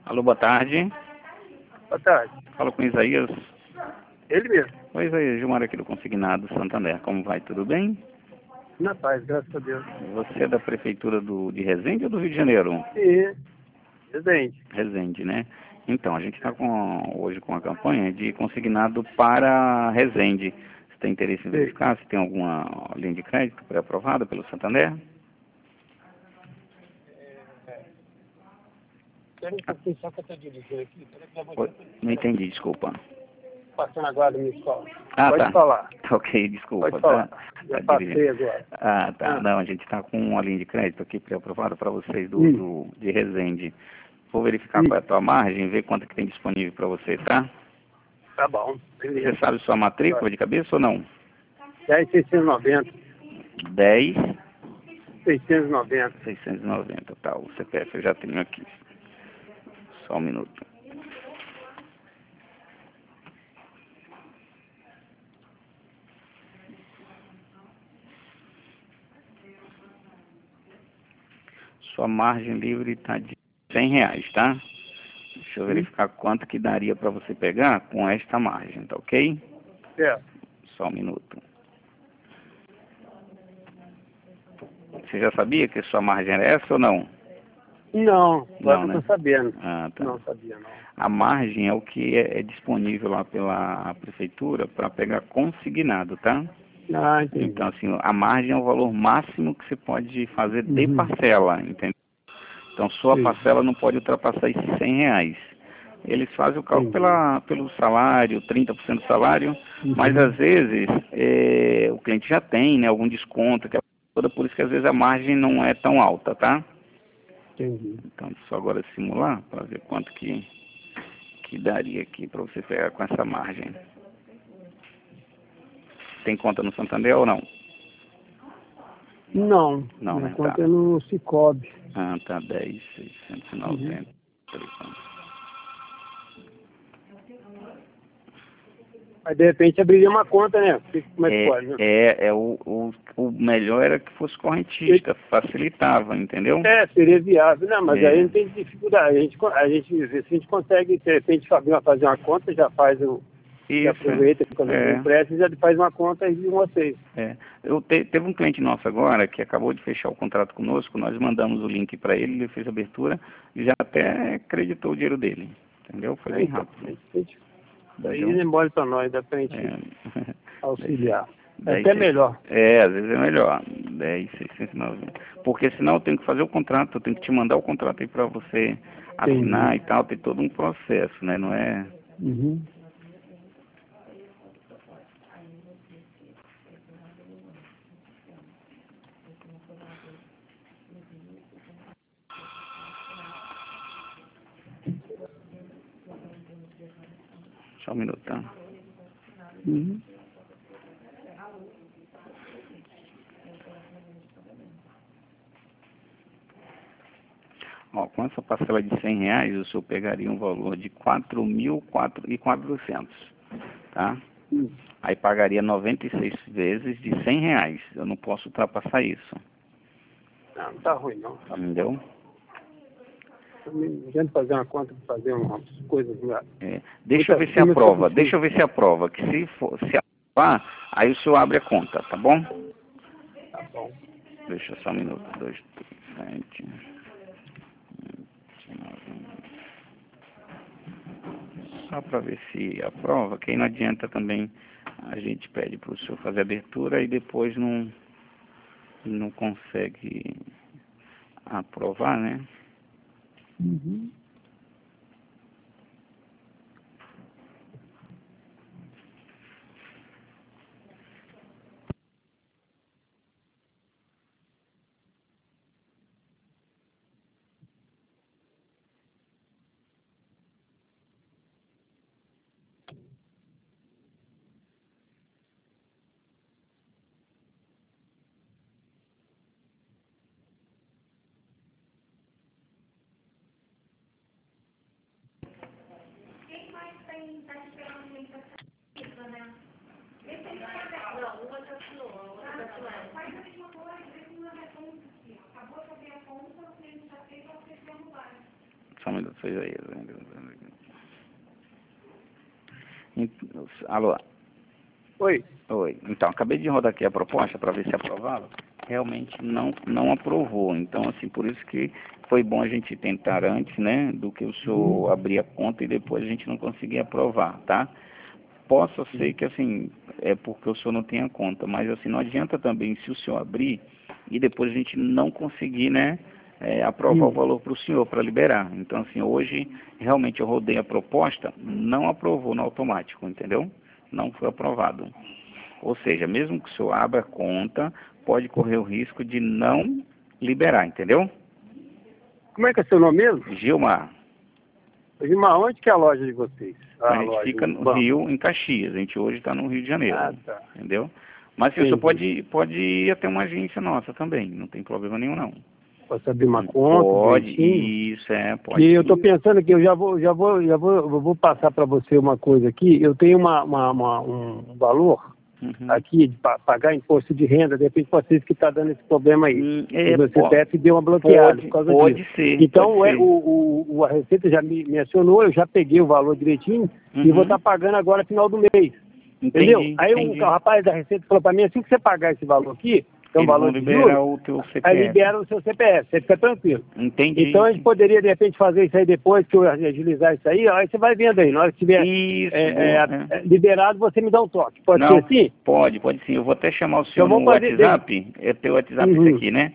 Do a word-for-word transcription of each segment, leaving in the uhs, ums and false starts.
Alô, boa tarde. Boa tarde. Fala com Isaías. Ele mesmo. Oi, Isaías, Gilmar aqui do Consignado Santander. Como vai? Tudo bem? Na paz, graças a Deus. Você é da Prefeitura do, de Resende ou do Rio de Janeiro? Sim, Resende. Resende, né? Então, a gente está com, hoje com a campanha de consignado para Resende. Você tem interesse em verificar se tem alguma linha de crédito pré-aprovada pelo Santander? Espera um pouquinho só que eu estou dirigindo aqui. Peraí que eu vou Oi, não entendi, desculpa. passando agora na minha escola. Ah, Pode tá. falar. Ok, desculpa. Pode falar. Tá, Já tá passei dirigindo. agora. Ah, tá. Ah. Não, a gente está com uma linha de crédito aqui pré-aprovada para vocês do, Hum. do, de Resende. Vou verificar Hum. qual é a tua margem, ver quanto que tem disponível para você, tá? Tá bom. Beleza. Você sabe sua matrícula de cabeça ou não? dez, seiscentos e noventa. dez, seiscentos e noventa. seiscentos e noventa, tá. O C P F eu já tenho aqui. Só um minuto. Sua margem livre está de cem reais, tá? Deixa eu verificar quanto que daria para você pegar com esta margem, tá ok? Certo. Só um minuto. Você já sabia que sua margem era essa ou não? Não, agora Não, eu né? tô sabendo. Ah, tá. Não sabia, não. A margem é o que é, é disponível lá pela prefeitura para pegar consignado, tá? Ah, entendi. Então, assim, a margem é o valor máximo que você pode fazer de Uhum. parcela, entendeu? Então, sua Sim. parcela não pode ultrapassar esses cem reais. Eles fazem o cálculo Entendi. pela, pelo salário, trinta por cento do salário, Uhum. mas às vezes é, o cliente já tem, né, algum desconto, que é toda, por isso que às vezes a margem não é tão alta, tá? Entendi. Então, deixa eu agora simular para ver quanto que, que daria aqui para você pegar com essa margem. Tem conta no Santander ou não? Não, Não, minha né? conta Tá. é no Cicobi. Ah, tá, dez, seiscentos e noventa. Uhum. Mas de repente abriria uma conta, né? Como é que É, pode, né? é, é o, o, o melhor era que fosse correntista, facilitava, entendeu? É, seria viável. Não, mas É. aí não tem dificuldade. A gente, co- a gente, se a gente consegue, de repente, fazer fazer uma conta, já faz o. Já Isso, aproveita quando é, o preço, já faz uma conta de vocês. é. Eu te, teve um cliente nosso agora que acabou de fechar o contrato conosco, nós mandamos o link para ele, ele fez a abertura e já até acreditou o dinheiro dele, entendeu? Foi É, bem então, rápido. a gente, daí Entendeu? ele mole para nós, dá pra gente É. auxiliar. É dez, até seis- melhor. É, às vezes é melhor. dez, seiscentos e noventa. Porque senão eu tenho que fazer o contrato, eu tenho que te mandar o contrato aí para você assinar Entendi. e tal, tem todo um processo, né? Não é. Uhum. Só um minuto, tá? Uhum. Ó, com essa parcela de cem reais, o senhor pegaria um valor de quatro mil e quatrocentos, tá? Uhum. Aí pagaria noventa e seis vezes de cem reais. Eu não posso ultrapassar isso, Não, não tá ruim não. Tá bom. entendeu? Também, a gente fazer uma conta para fazer umas coisas lá. É, deixa eu ver se Muita- aprova, muita deixa eu ver se aprova, que se for, se aprovar, aí o senhor abre a conta, tá bom? Tá bom. Deixa só um minuto, dois, três, sete, vinte e nove. Só para ver se aprova, que aí não adianta também, a gente pede para o senhor fazer a abertura e depois não, não consegue aprovar, né? Uhum. Só um minuto, seja aí. Alô? Oi. Oi. Então, acabei de rodar aqui a proposta para ver se aprovava. Realmente não, não aprovou. Então, assim, por isso que foi bom a gente tentar antes, né? Do que o senhor abrir a conta e depois a gente não conseguir aprovar, tá? Possa ser que, assim, é porque o senhor não tenha conta, mas, assim, não adianta também se o senhor abrir e depois a gente não conseguir, né? É, aprovar Sim. o valor para o senhor, para liberar. Então, assim, hoje, realmente eu rodei a proposta, não aprovou no automático, entendeu? Não foi aprovado. Ou seja, mesmo que o senhor abra a conta, pode correr o risco de não liberar, entendeu? Como é que é seu nome mesmo? Gilmar, Gilmar, onde que é a loja de vocês? a A gente loja, fica o no banco. Rio, em Caxias. A gente hoje está no Rio de Janeiro, Ah, tá. entendeu? Mas se o senhor Entendi. pode, pode ir até uma agência nossa também, não tem problema nenhum, não. Posso abrir uma conta, Pode, direitinho? isso, é, pode. Que eu estou sim. pensando que eu já vou, já vou, já vou, eu vou passar para você uma coisa aqui. Eu tenho uma, uma, uma- um valor Uhum. aqui de pa- pagar imposto de renda, de repente pode ser que está dando esse problema aí. Hum, E é, o po- C P F deu uma bloqueada pode, por causa pode disso. ser, Então pode é, ser. o, o, o- a Receita já me, me acionou, eu já peguei o valor direitinho e Uhum. vou estar pagando agora no final do mês. Entendi, Entendeu? Aí entendi. o rapaz da Receita falou para mim, assim que você pagar esse valor aqui, que é um Eles vão valor de liberar juros, o teu C P aí F. libera o seu C P F, você fica tranquilo. Entendi. Então a gente poderia, de repente, fazer isso aí depois que eu agilizar isso aí, ó, aí você vai vendo aí, na hora que tiver Isso, é, vou, é, é. é, liberado, você me dá um toque. Pode Não, ser assim? pode, pode sim. Eu vou até chamar o senhor Então vamos no fazer... WhatsApp. É teu WhatsApp esse Uhum. aqui, né?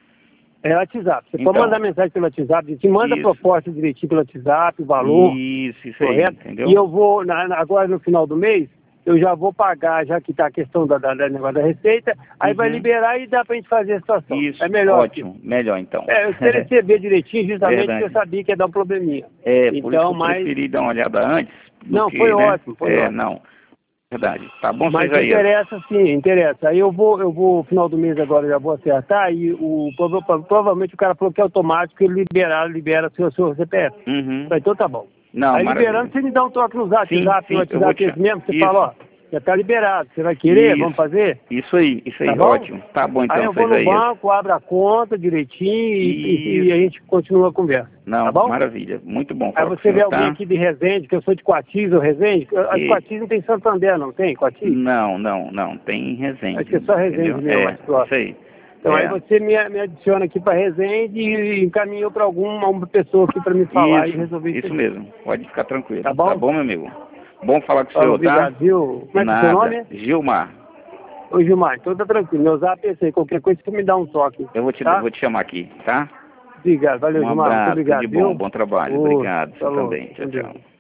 É WhatsApp. Você Então, pode mandar mensagem pelo WhatsApp, te manda a isso. proposta direitinho pelo WhatsApp, o valor, Isso, isso aí, correto? entendeu? E eu vou, na- na- agora no final do mês, eu já vou pagar, já que está a questão da, da, da negócio da receita, aí vai Uhum. liberar e dá pra gente fazer a situação. Isso, É melhor ótimo. assim. Melhor então. É, eu queria receber direitinho, justamente porque Verdade. eu sabia que ia dar um probleminha. É, por isso que Então, eu mas... preferi dar uma olhada antes do Não, que, foi né? ótimo, foi É, ótimo. não. Verdade. Tá bom, Mas seja aí. interessa sim, interessa. Aí eu vou, eu vou, final do mês agora eu já vou acertar e o, prova- provavelmente o cara falou que é automático, ele liberar, libera seu, seu C P F. Uhum. Então tá bom. Não, Aí maravilha. liberando, você me dá um toque no zap, Sim, zap, sim, no eu vou WhatsApp te- esse mesmo, você isso. fala, ó, já tá liberado, você vai querer, Isso. vamos fazer? Isso aí, isso aí, Tá bom? ótimo. Tá bom então, Aí eu vou seja no aí. banco, abro a conta direitinho e, e- e Isso. a gente continua a conversa. Não, Tá bom? maravilha. Muito bom Aí falar com o você vê senhor, alguém tá? aqui de Resende, que eu sou de Coatis ou Resende, a E- Coatis não tem Santander, não tem? Coatis? Não, não, não. Tem Resende. Acho que é só Resende entendeu? mesmo, É, mais próximo. isso aí. Então É. aí você me, me adiciona aqui para Resende e encaminhou para alguma uma pessoa aqui para me falar Isso, e resolver isso. isso aí. mesmo. Pode ficar tranquilo. Tá bom? Tá bom, meu amigo? Bom falar com o Fala, senhor, obrigado, tá? viu? Como é que é o seu Nada. nome? Gilmar. Ô Gilmar, então tá tranquilo. Meu zap é esse aí. Qualquer coisa você me dá um toque. Eu vou te, tá? vou te chamar aqui, tá? Obrigado, valeu Um Gilmar. Muito abraço, obrigado, tudo de bom, viu? bom trabalho. Ô, Obrigado, você falou. também. Tchau, Com Deus. tchau.